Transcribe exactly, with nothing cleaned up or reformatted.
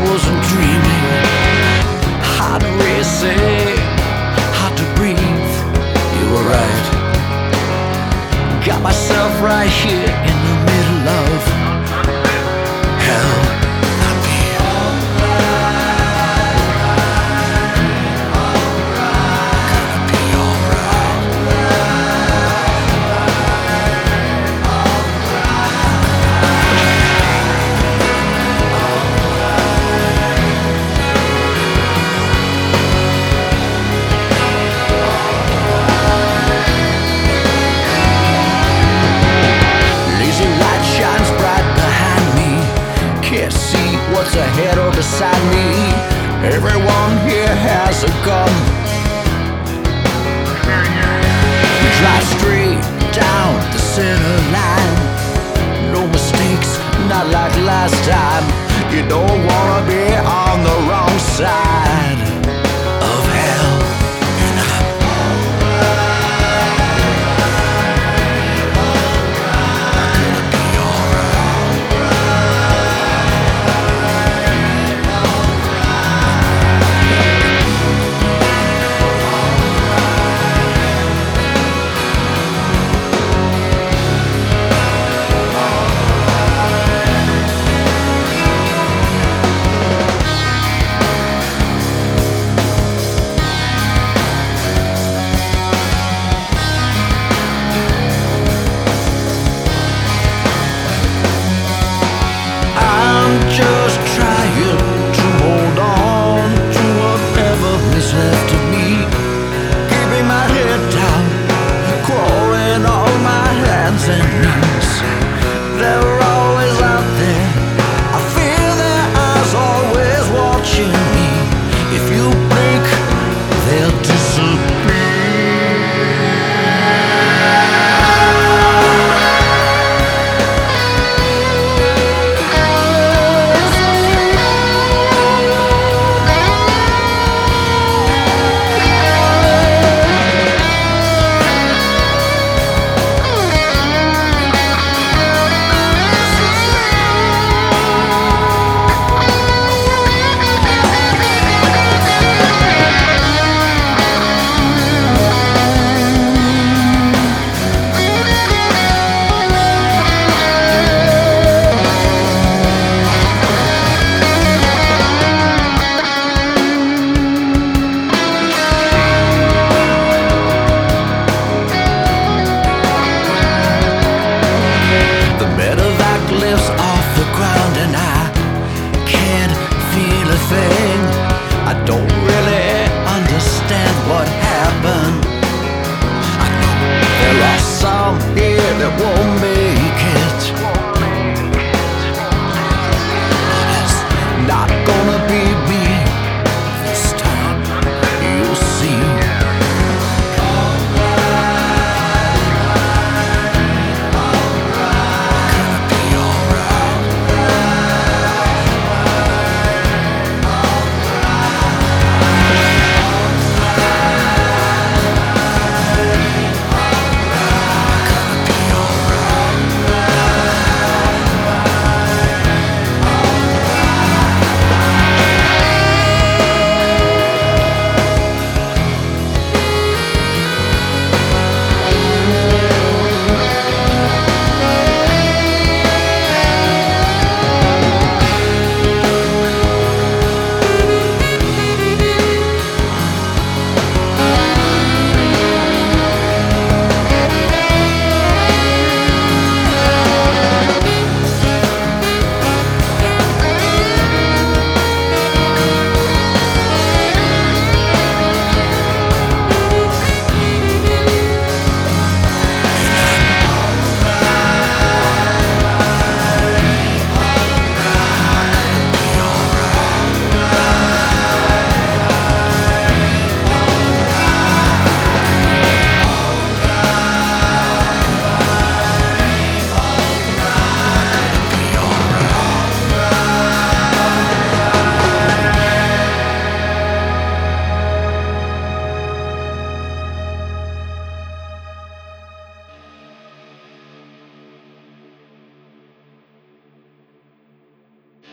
wasn't dreaming. Heart racing, hard to breathe. You were right. Got myself right here in the middle of hell. I'd be gonna be alright. Lazy light shines bright behind me. Can't see what's ahead or beside me. Everyone here has a gun. We drive straight down the center line. No mistakes, not like last time. You don't wanna be on the wrong side.